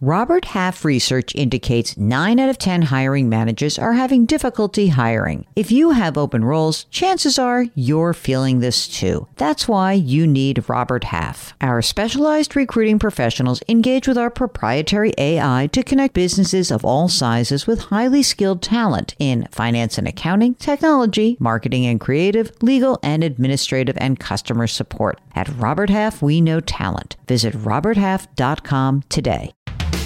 Robert Half research indicates 9 out of 10 hiring managers are having difficulty hiring. If you have open roles, chances are you're feeling this too. That's why you need Robert Half. Our specialized recruiting professionals engage with our proprietary AI to connect businesses of all sizes with highly skilled talent in finance and accounting, technology, marketing and creative, legal and administrative, and customer support. At Robert Half, we know talent. Visit roberthalf.com today.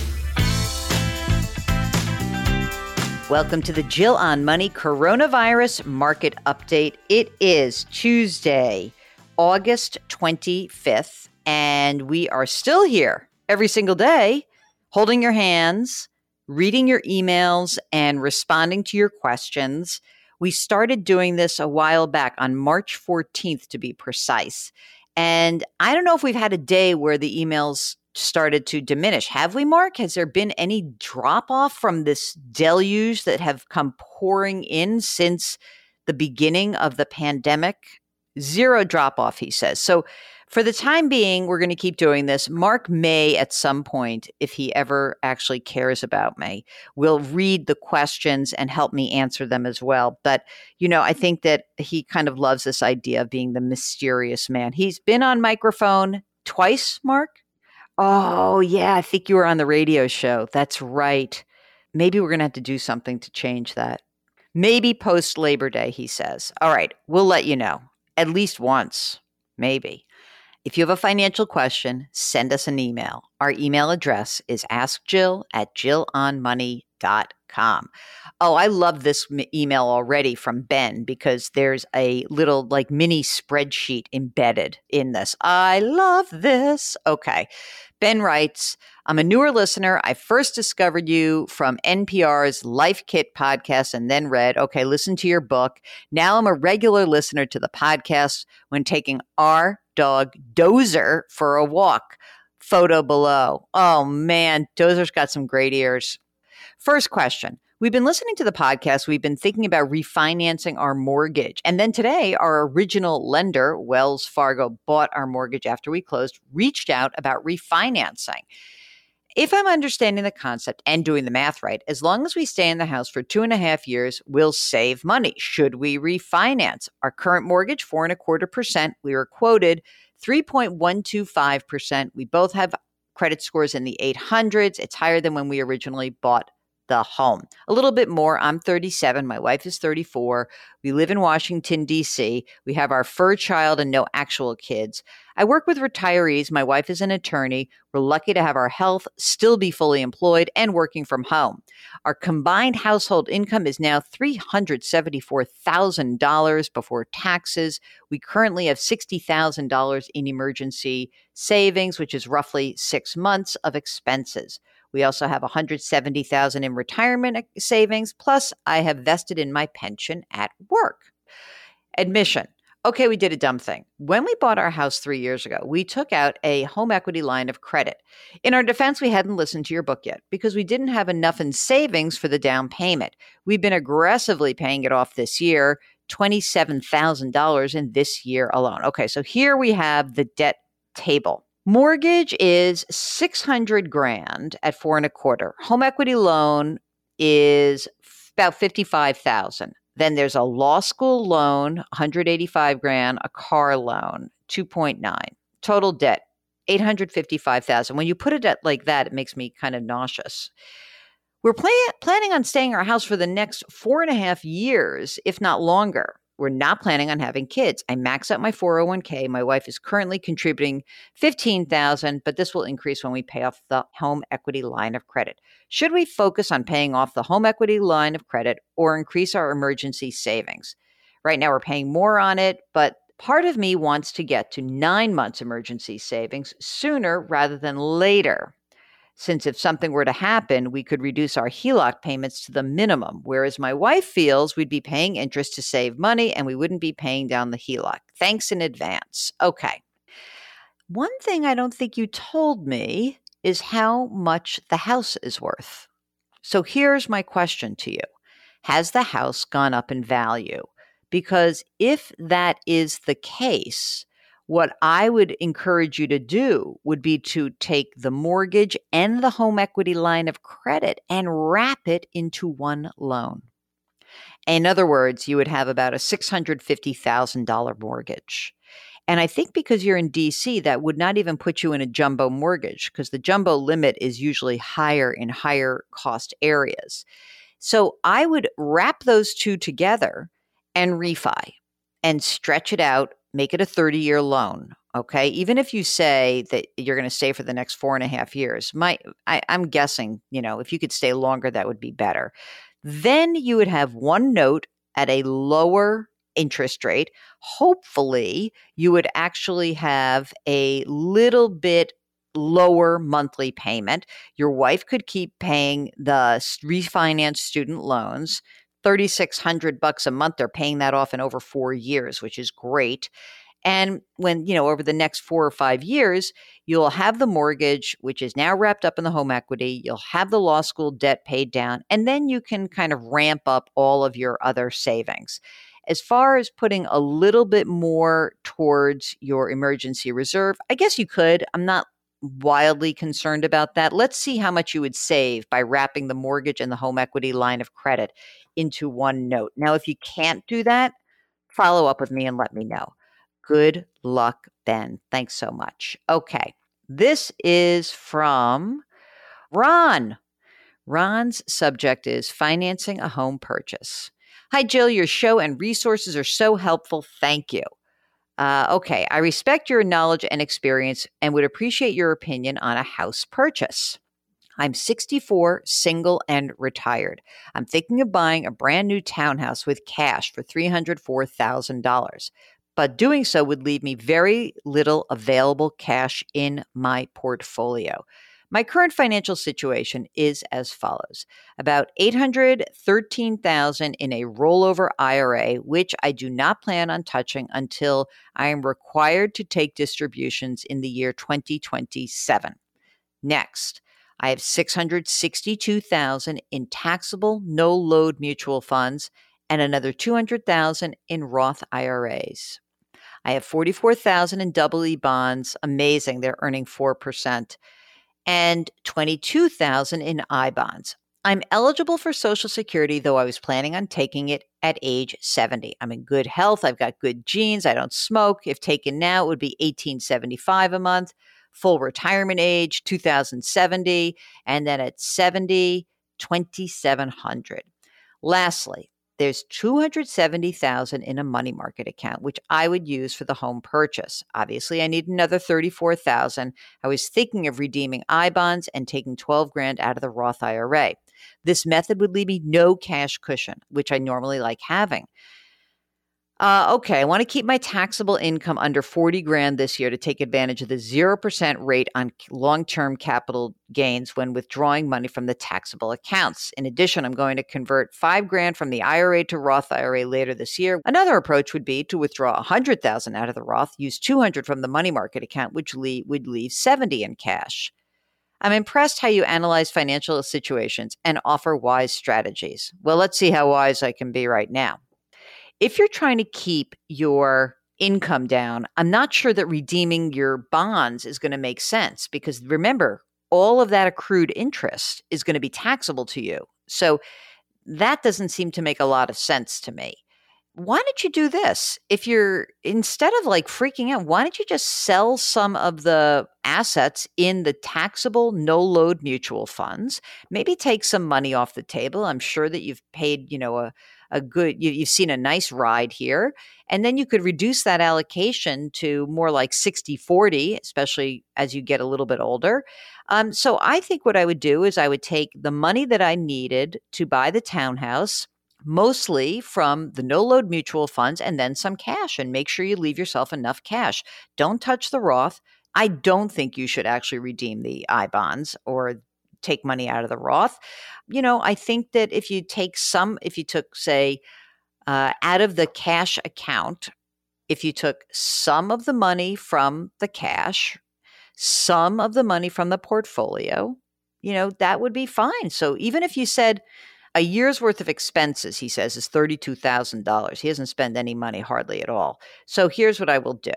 Welcome to the Jill on Money Coronavirus Market Update. It is Tuesday, August 25th, and we are still here every single day, holding your hands, reading your emails, and responding to your questions. We started doing this a while back on March 14th, to be precise. And I don't know if we've had a day where the emails started to diminish. Have we, Mark? Has there been any drop off from this deluge that have come pouring in since the beginning of the pandemic? Zero drop off, he says. So for the time being, we're going to keep doing this. Mark may at some point, if he ever actually cares about me, will read the questions and help me answer them as well. But, you know, I think that he kind of loves this idea of being the mysterious man. He's been on microphone twice, Mark. Oh, yeah, I think you were on the radio show. That's right. Maybe we're going to have to do something to change that. Maybe post Labor Day, he says. All right, we'll let you know. At least once, maybe. If you have a financial question, send us an email. Our email address is askjill@jillonmoney.com. Oh, I love this email already from Ben because there's a little like mini spreadsheet embedded in this. I love this. Okay. Ben writes, I'm a newer listener. I first discovered you from NPR's Life Kit podcast and then read, okay, listen to your book. Now I'm a regular listener to the podcast when taking our dog Dozer for a walk. Photo below. Oh man, Dozer's got some great ears. First question. We've been listening to the podcast. We've been thinking about refinancing our mortgage. And then today, our original lender, Wells Fargo, bought our mortgage after we closed, reached out about refinancing. If I'm understanding the concept and doing the math right, as long as we stay in the house for 2.5 years, we'll save money. Should we refinance? Our current mortgage, 4.25%. We were quoted 3.125%. We both have credit scores in the 800s. It's higher than when we originally bought the home. A little bit more. I'm 37. My wife is 34. We live in Washington, D.C. We have our fur child and no actual kids. I work with retirees. My wife is an attorney. We're lucky to have our health, still be fully employed, and working from home. Our combined household income is now $374,000 before taxes. We currently have $60,000 in emergency savings, which is roughly 6 months of expenses. We also have $170,000 in retirement savings, plus I have vested in my pension at work. Admission. Okay, we did a dumb thing. When we bought our house 3 years ago, we took out a home equity line of credit. In our defense, we hadn't listened to your book yet because we didn't have enough in savings for the down payment. We've been aggressively paying it off this year, $27,000 in this year alone. Okay, so here we have the debt table. Mortgage is $600,000 at 4.25. Home equity loan is about $55,000. Then there's a law school loan, $185,000, a car loan, 2.9. Total debt, $855,000. When you put it at like that, it makes me kind of nauseous. We're planning on staying in our house for the next 4.5 years, if not longer. We're not planning on having kids. I max out my 401k. My wife is currently contributing $15,000, but this will increase when we pay off the home equity line of credit. Should we focus on paying off the home equity line of credit or increase our emergency savings? Right now we're paying more on it, but part of me wants to get to 9 months emergency savings sooner rather than later. Since if something were to happen, we could reduce our HELOC payments to the minimum, whereas my wife feels we'd be paying interest to save money and we wouldn't be paying down the HELOC. Thanks in advance. Okay. One thing I don't think you told me is how much the house is worth. So here's my question to you. Has the house gone up in value? Because if that is the case, What I would encourage you to do would be to take the mortgage and the home equity line of credit and wrap it into one loan. In other words, you would have about a $650,000 mortgage. And I think because you're in DC, that would not even put you in a jumbo mortgage because the jumbo limit is usually higher in higher cost areas. So I would wrap those two together and refi and stretch it out, make it a 30-year loan. Okay. Even if you say that you're going to stay for the next 4.5 years, I'm guessing, if you could stay longer, that would be better. Then you would have one note at a lower interest rate. Hopefully, you would actually have a little bit lower monthly payment. Your wife could keep paying the refinanced student loans. $3,600 a month. They're paying that off in over 4 years, which is great. And when, over the next 4 or 5 years, you'll have the mortgage, which is now wrapped up in the home equity. You'll have the law school debt paid down, and then you can kind of ramp up all of your other savings. As far as putting a little bit more towards your emergency reserve, I guess you could. I'm not wildly concerned about that. Let's see how much you would save by wrapping the mortgage and the home equity line of credit into one note. Now, if you can't do that, follow up with me and let me know. Good luck, Ben. Thanks so much. Okay. This is from Ron. Ron's subject is financing a home purchase. Hi, Jill. Your show and resources are so helpful. Thank you. Okay. I respect your knowledge and experience and would appreciate your opinion on a house purchase. I'm 64, single, and retired. I'm thinking of buying a brand new townhouse with cash for $304,000. But doing so would leave me very little available cash in my portfolio. My current financial situation is as follows. About $813,000 in a rollover IRA, which I do not plan on touching until I am required to take distributions in the year 2027. Next, I have $662,000 in taxable no-load mutual funds and another $200,000 in Roth IRAs. I have $44,000 in double E bonds. Amazing. They're earning 4%. And $22,000 in I bonds. I'm eligible for Social Security, though I was planning on taking it at age 70. I'm in good health. I've got good genes. I don't smoke. If taken now, it would be $1,875 a month. Full retirement age, $2,070. And then at 70, $2,700. Lastly, there's $270,000 in a money market account, which I would use for the home purchase. Obviously, I need another $34,000. I was thinking of redeeming I bonds and taking $12,000 out of the Roth IRA. This method would leave me no cash cushion, which I normally like having. Okay, I want to keep my taxable income under $40,000 this year to take advantage of the 0% rate on long-term capital gains when withdrawing money from the taxable accounts. In addition, I'm going to convert $5,000 from the IRA to Roth IRA later this year. Another approach would be to withdraw $100,000 out of the Roth, use $200 from the money market account, which would leave $70 in cash. I'm impressed how you analyze financial situations and offer wise strategies. Well, let's see how wise I can be right now. If you're trying to keep your income down, I'm not sure that redeeming your bonds is going to make sense because remember, all of that accrued interest is going to be taxable to you. So that doesn't seem to make a lot of sense to me. Why don't you do this? If you're, instead of like freaking out, why don't you just sell some of the assets in the taxable no-load mutual funds? Maybe take some money off the table. I'm sure that you've paid, a good, you've seen a nice ride here. And then you could reduce that allocation to more like 60-40, especially as you get a little bit older. So I think what I would do is I would take the money that I needed to buy the townhouse, mostly from the no-load mutual funds, and then some cash, and make sure you leave yourself enough cash. Don't touch the Roth. I don't think you should actually redeem the I bonds or take money out of the Roth. I think that if you took, say, out of the cash account, if you took some of the money from the cash, some of the money from the portfolio, that would be fine. So even if you said a year's worth of expenses, he says, is $32,000. He doesn't spend any money hardly at all. So here's what I will do.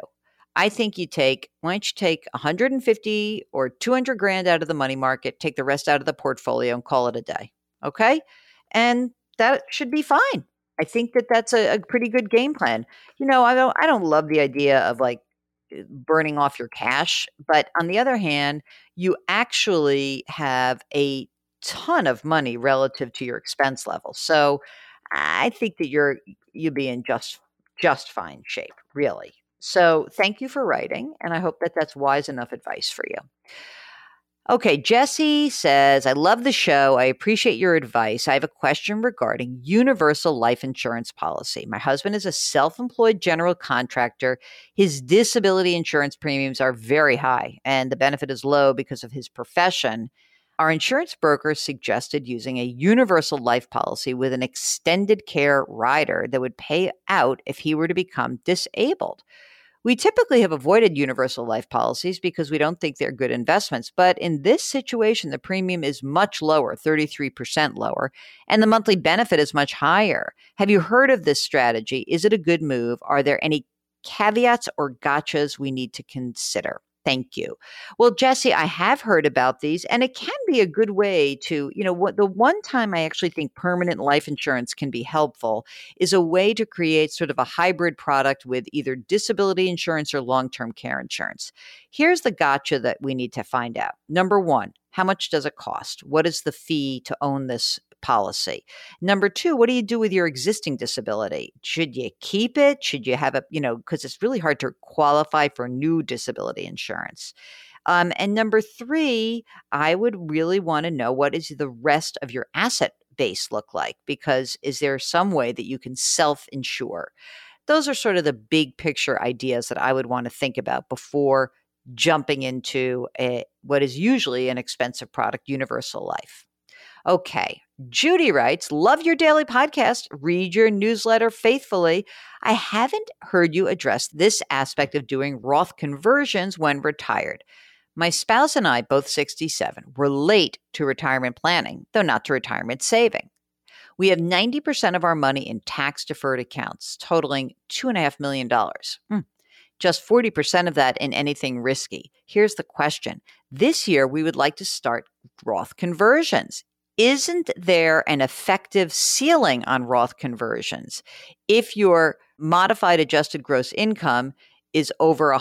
I think why don't you take 150 or 200 grand out of the money market, take the rest out of the portfolio and call it a day. Okay. And that should be fine. I think that that's a pretty good game plan. I don't love the idea of like burning off your cash, but on the other hand, you actually have a ton of money relative to your expense level. So I think that you'll be in just fine shape, really. So thank you for writing, and I hope that that's wise enough advice for you. Okay, Jesse says, I love the show. I appreciate your advice. I have a question regarding universal life insurance policy. My husband is a self-employed general contractor. His disability insurance premiums are very high, and the benefit is low because of his profession. Our insurance broker suggested using a universal life policy with an extended care rider that would pay out if he were to become disabled. We typically have avoided universal life policies because we don't think they're good investments. But in this situation, the premium is much lower, 33% lower, and the monthly benefit is much higher. Have you heard of this strategy? Is it a good move? Are there any caveats or gotchas we need to consider? Thank you. Well, Jesse, I have heard about these, and it can be a good way to, the one time I actually think permanent life insurance can be helpful is a way to create sort of a hybrid product with either disability insurance or long-term care insurance. Here's the gotcha that we need to find out. Number one, how much does it cost? What is the fee to own this policy? Number two, what do you do with your existing disability? Should you keep it? Should you have because it's really hard to qualify for new disability insurance. And number three, I would really want to know, what is the rest of your asset base look like? Because is there some way that you can self-insure? Those are sort of the big picture ideas that I would want to think about before jumping into what is usually an expensive product, universal life. Okay. Judy writes, love your daily podcast, read your newsletter faithfully. I haven't heard you address this aspect of doing Roth conversions when retired. My spouse and I, both 67, were late to retirement planning, though not to retirement saving. We have 90% of our money in tax-deferred accounts, totaling $2.5 million. Just 40% of that in anything risky. Here's the question. This year, we would like to start Roth conversions. Isn't there an effective ceiling on Roth conversions? If your modified adjusted gross income is over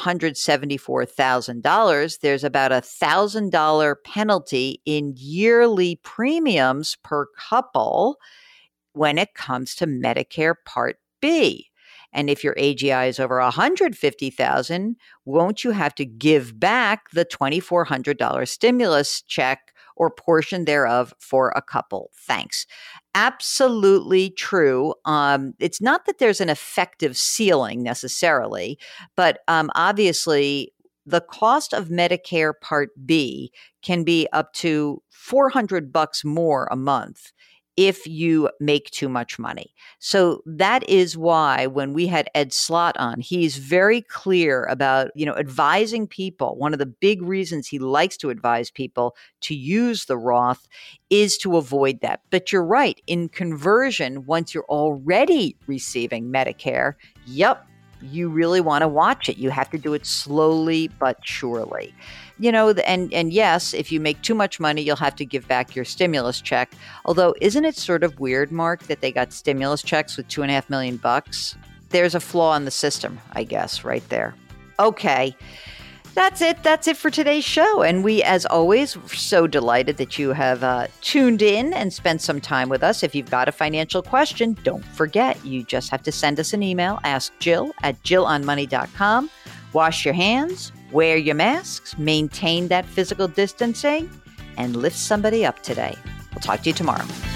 $174,000, there's about $1,000 penalty in yearly premiums per couple when it comes to Medicare Part B. And if your AGI is over $150,000, won't you have to give back the $2,400 stimulus check or portion thereof for a couple? Thanks. Absolutely true. It's not that there's an effective ceiling necessarily, but obviously the cost of Medicare Part B can be up to $400 more a month if you make too much money. So that is why when we had Ed Slott on, he's very clear about, advising people. One of the big reasons he likes to advise people to use the Roth is to avoid that. But you're right. In conversion, once you're already receiving Medicare, you really want to watch it. You have to do it slowly but surely. And yes, if you make too much money, you'll have to give back your stimulus check. Although, isn't it sort of weird, Mark, that they got stimulus checks with $2.5 million? There's a flaw in the system, I guess, right there. Okay. That's it. That's it for today's show. And we, as always, are so delighted that you have tuned in and spent some time with us. If you've got a financial question, don't forget, you just have to send us an email. Ask Jill at jillonmoney.com. Wash your hands, wear your masks, maintain that physical distancing, and lift somebody up today. We'll talk to you tomorrow.